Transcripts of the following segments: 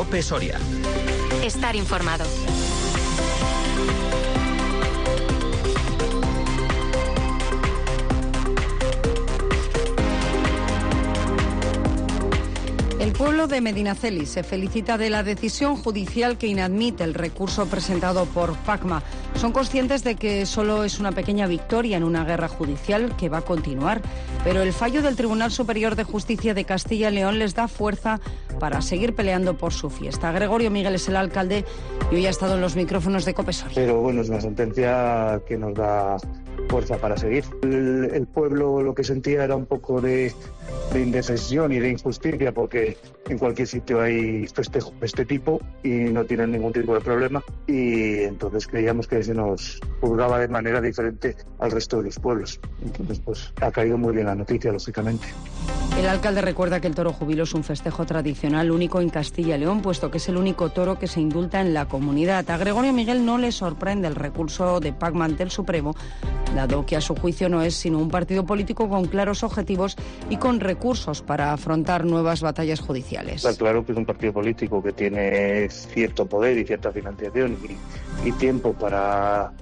COPE Soria. Estar informado. El pueblo de Medinaceli se felicita de la decisión judicial que inadmite el recurso presentado por Pacma. Son conscientes de que solo es una pequeña victoria en una guerra judicial que va a continuar, pero el fallo del Tribunal Superior de Justicia de Castilla y León les da fuerza para seguir peleando por su fiesta. Gregorio Miguel es el alcalde y hoy ha estado en los micrófonos de COPE Soria. Pero bueno, es una sentencia que nos da fuerza para seguir. El pueblo lo que sentía era un poco de indecisión y de injusticia, porque en cualquier sitio hay festejos de este tipo y no tienen ningún tipo de problema, y entonces creíamos que se nos juzgaba de manera diferente al resto de los pueblos. Entonces pues ha caído muy bien la noticia, lógicamente. El alcalde recuerda que el toro jubilo es un festejo tradicional único en Castilla y León, puesto que es el único toro que se indulta en la comunidad. A Gregorio Miguel no le sorprende el recurso de Pacma ante el Supremo, dado que a su juicio no es sino un partido político con claros objetivos y con recursos para afrontar nuevas batallas judiciales. Está claro que es un partido político que tiene cierto poder y cierta financiación y tiempo para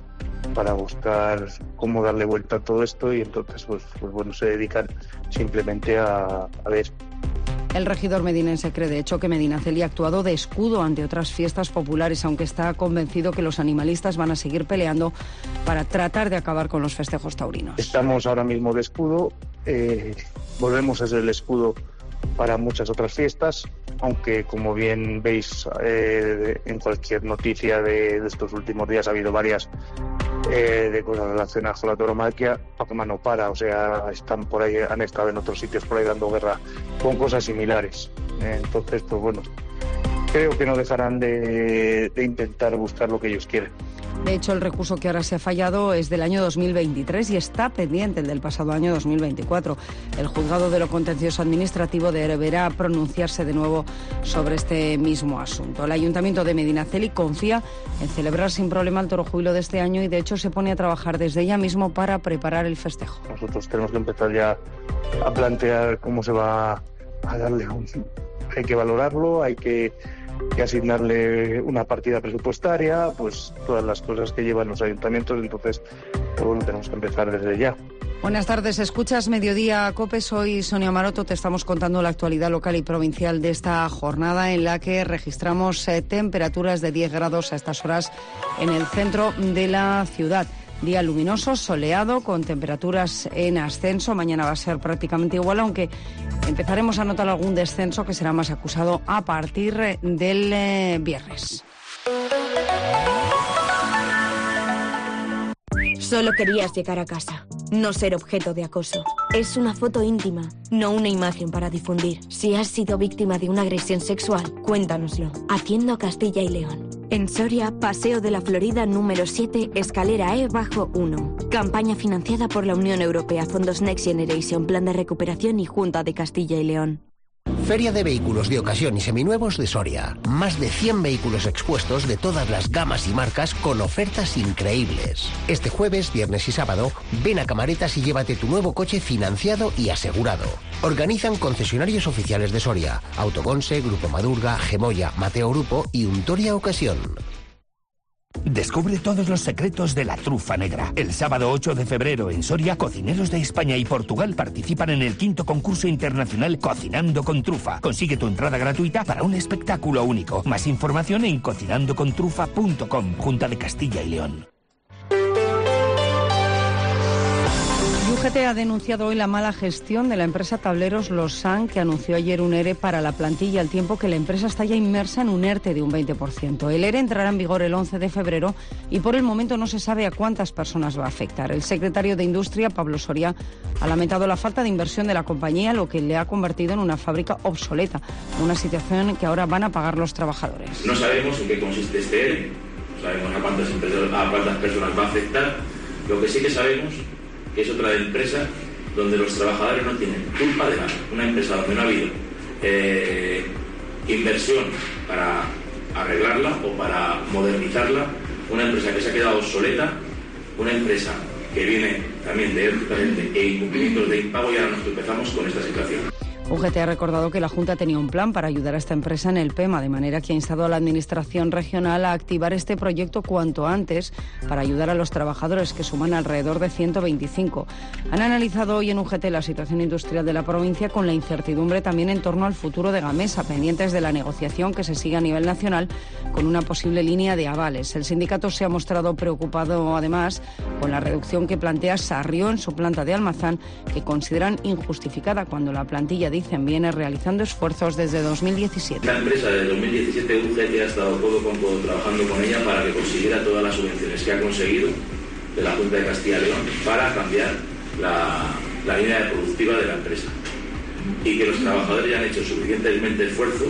buscar cómo darle vuelta a todo esto, y entonces pues bueno, se dedican simplemente a ver. El regidor medinense cree, de hecho, que Medinaceli ha actuado de escudo ante otras fiestas populares, aunque está convencido que los animalistas van a seguir peleando para tratar de acabar con los festejos taurinos. Estamos ahora mismo de escudo, volvemos a ser el escudo para muchas otras fiestas, aunque como bien veis en cualquier noticia de estos últimos días ha habido varias de cosas relacionadas con la tauromaquia. Pacma no para, o sea, están por ahí, han estado en otros sitios por ahí dando guerra con cosas similares. Entonces, pues bueno, creo que no dejarán de intentar buscar lo que ellos quieren. De hecho, el recurso que ahora se ha fallado es del año 2023 y está pendiente el del pasado año 2024. El juzgado de lo contencioso administrativo deberá pronunciarse de nuevo sobre este mismo asunto. El Ayuntamiento de Medinaceli confía en celebrar sin problema el toro júbilo de este año y, de hecho, se pone a trabajar desde ya mismo para preparar el festejo. Nosotros tenemos que empezar ya a plantear cómo se va a darle hay que valorarlo, hay que asignarle una partida presupuestaria, pues todas las cosas que llevan los ayuntamientos. Entonces, pues bueno, tenemos que empezar desde ya. Buenas tardes, escuchas Mediodía COPE, soy Sonia Maroto, te estamos contando la actualidad local y provincial de esta jornada en la que registramos temperaturas de 10 grados a estas horas en el centro de la ciudad. Día luminoso, soleado, con temperaturas en ascenso. Mañana va a ser prácticamente igual, aunque empezaremos a notar algún descenso que será más acusado a partir del viernes. Solo querías llegar a casa, no ser objeto de acoso. Es una foto íntima, no una imagen para difundir. Si has sido víctima de una agresión sexual, cuéntanoslo. Atiendo a Castilla y León. En Soria, Paseo de la Florida número 7, escalera E-1. Campaña financiada por la Unión Europea, Fondos Next Generation, Plan de Recuperación y Junta de Castilla y León. Feria de vehículos de ocasión y seminuevos de Soria. Más de 100 vehículos expuestos de todas las gamas y marcas con ofertas increíbles. Este jueves, viernes y sábado, ven a Camaretas y llévate tu nuevo coche financiado y asegurado. Organizan concesionarios oficiales de Soria: Autoconse, Grupo Madurga, Gemoya, Mateo Grupo y Untoria Ocasión. Descubre todos los secretos de la trufa negra. El sábado 8 de febrero en Soria, cocineros de España y Portugal participan en el 5º concurso internacional Cocinando con Trufa. Consigue tu entrada gratuita para un espectáculo único. Más información en cocinandocontrufa.com. Junta de Castilla y León. UGT ha denunciado hoy la mala gestión de la empresa Tableros Losán, que anunció ayer un ERE para la plantilla, al tiempo que la empresa está ya inmersa en un ERTE de un 20%. El ERE entrará en vigor el 11 de febrero y por el momento no se sabe a cuántas personas va a afectar. El secretario de Industria, Pablo Soria, ha lamentado la falta de inversión de la compañía, lo que le ha convertido en una fábrica obsoleta, una situación que ahora van a pagar los trabajadores. No sabemos en qué consiste este ERE, no sabemos a cuántas personas va a afectar. Lo que sí que sabemos que es otra empresa donde los trabajadores no tienen culpa de nada. Una empresa donde no ha habido inversión para arreglarla o para modernizarla, una empresa que se ha quedado obsoleta, una empresa que viene también de incumplimientos de impago, y ahora nos tropezamos con esta situación. UGT ha recordado que la Junta tenía un plan para ayudar a esta empresa en el PEMA, de manera que ha instado a la Administración regional a activar este proyecto cuanto antes para ayudar a los trabajadores, que suman alrededor de 125. Han analizado hoy en UGT la situación industrial de la provincia, con la incertidumbre también en torno al futuro de Gamesa, pendientes de la negociación que se sigue a nivel nacional con una posible línea de avales. El sindicato se ha mostrado preocupado además con la reducción que plantea Sarrió en su planta de Almazán, que consideran injustificada cuando la plantilla, dicen, viene realizando esfuerzos desde 2017. La empresa desde 2017 UGT ha estado codo con codo trabajando con ella para que consiguiera todas las subvenciones que ha conseguido de la Junta de Castilla y León para cambiar la línea productiva de la empresa, y que los trabajadores ya han hecho suficientemente esfuerzo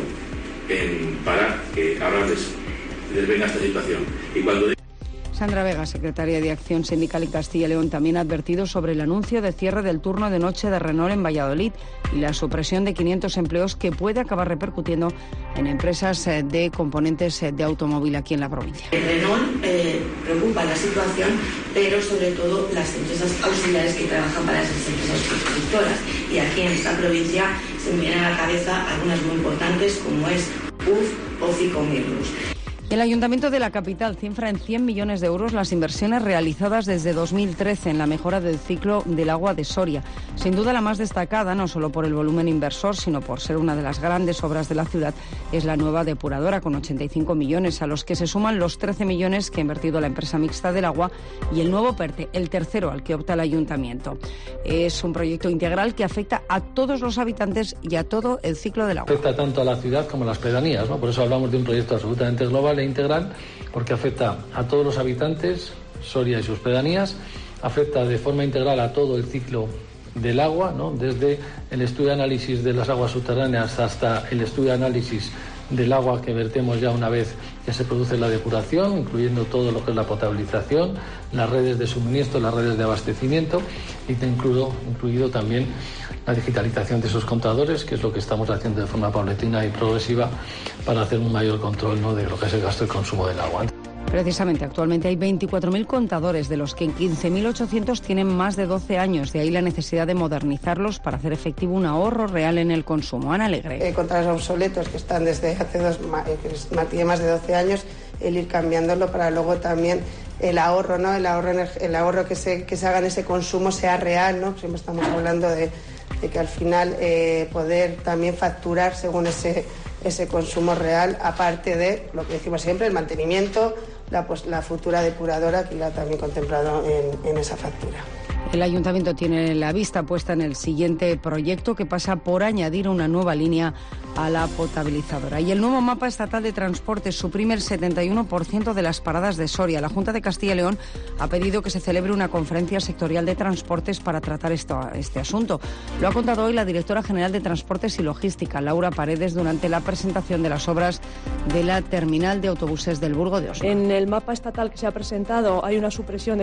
para que ahora les venga esta situación. Y cuando Sandra Vega, secretaria de Acción Sindical en Castilla y León, también ha advertido sobre el anuncio de cierre del turno de noche de Renault en Valladolid y la supresión de 500 empleos que puede acabar repercutiendo en empresas de componentes de automóvil aquí en la provincia. Renault preocupa la situación, pero sobre todo las empresas auxiliares que trabajan para esas empresas constructoras. Y aquí en esta provincia se me vienen a la cabeza algunas muy importantes, como es UF o Ficomirlus. El Ayuntamiento de la capital cifra en 100 millones de euros las inversiones realizadas desde 2013 en la mejora del ciclo del agua de Soria. Sin duda la más destacada, no solo por el volumen inversor, sino por ser una de las grandes obras de la ciudad, es la nueva depuradora con 85 millones, a los que se suman los 13 millones que ha invertido la empresa mixta del agua y el nuevo PERTE, el tercero al que opta el Ayuntamiento. Es un proyecto integral que afecta a todos los habitantes y a todo el ciclo del agua. Afecta tanto a la ciudad como a las pedanías, ¿no? Por eso hablamos de un proyecto absolutamente global e integral, porque afecta a todos los habitantes, Soria y sus pedanías, afecta de forma integral a todo el ciclo del agua, ¿no? Desde el estudio de análisis de las aguas subterráneas hasta el estudio de análisis del agua que vertemos ya una vez que se produce la depuración, incluyendo todo lo que es la potabilización, las redes de suministro, las redes de abastecimiento, y incluido también la digitalización de esos contadores, que es lo que estamos haciendo de forma paulatina y progresiva para hacer un mayor control, ¿no?, de lo que es el gasto y consumo del agua. Precisamente, actualmente hay 24.000 contadores, de los que 15.800 tienen más de 12 años. De ahí la necesidad de modernizarlos para hacer efectivo un ahorro real en el consumo. Ana Alegre. Contra los obsoletos que están desde hace tiene más de 12 años, el ir cambiándolo para luego también el ahorro, ¿no? El ahorro que se haga en ese consumo sea real, ¿no? Siempre estamos hablando de que al final poder también facturar según ese consumo real, aparte de lo que decimos siempre, el mantenimiento, la futura depuradora que la también contemplado en esa factura. El Ayuntamiento tiene la vista puesta en el siguiente proyecto, que pasa por añadir una nueva línea a la potabilizadora. Y el nuevo mapa estatal de transportes suprime el 71% de las paradas de Soria. La Junta de Castilla y León ha pedido que se celebre una conferencia sectorial de transportes para tratar este asunto. Lo ha contado hoy la directora general de Transportes y Logística, Laura Paredes, durante la presentación de las obras de la terminal de autobuses del Burgo de Osma. En el mapa estatal que se ha presentado hay una supresión de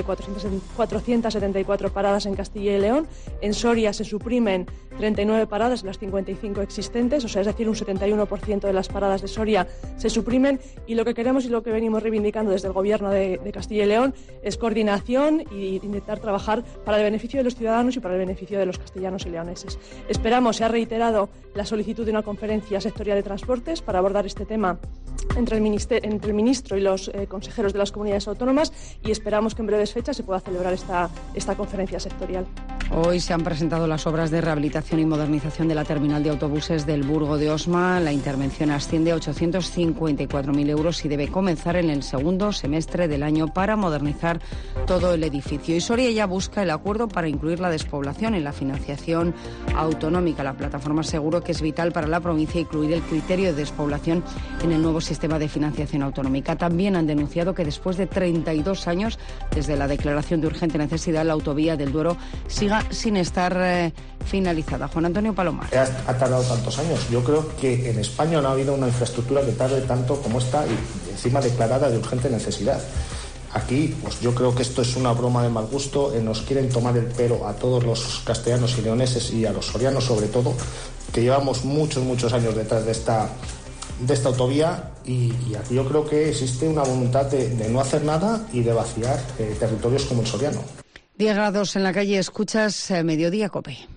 474 paradas en Castilla y León. En Soria se suprimen 39 paradas de las 55 existentes, o sea, es decir, un 71% de las paradas de Soria se suprimen, y lo que queremos y lo que venimos reivindicando desde el Gobierno de Castilla y León es coordinación y intentar trabajar para el beneficio de los ciudadanos y para el beneficio de los castellanos y leoneses. Esperamos, se ha reiterado la solicitud de una conferencia sectorial de transportes para abordar este tema entre el ministro y los consejeros de las comunidades autónomas, y esperamos que en breves fechas se pueda celebrar esta conferencia sectorial. Hoy se han presentado las obras de rehabilitación y modernización de la terminal de autobuses del Burgo de Osma. La intervención asciende a 854.000 euros y debe comenzar en el segundo semestre del año para modernizar todo el edificio. Y Soria ya busca el acuerdo para incluir la despoblación en la financiación autonómica. La plataforma aseguró que es vital para la provincia incluir el criterio de despoblación en el nuevo sistema de financiación autonómica. También han denunciado que después de 32 años desde la declaración de urgente necesidad, la autovía del Duero siga sin estar finalizada. Juan Antonio Palomar. Ha tardado tantos años. Yo creo que en España no ha habido una infraestructura que tarde tanto como esta, y encima declarada de urgente necesidad. Aquí, pues yo creo que esto es una broma de mal gusto. Nos quieren tomar el pelo a todos los castellanos y leoneses, y a los sorianos sobre todo, que llevamos muchos años detrás de esta autovía, y aquí yo creo que existe una voluntad de no hacer nada y de vaciar territorios como el soriano. 10 grados en la calle. Escuchas Mediodía COPE.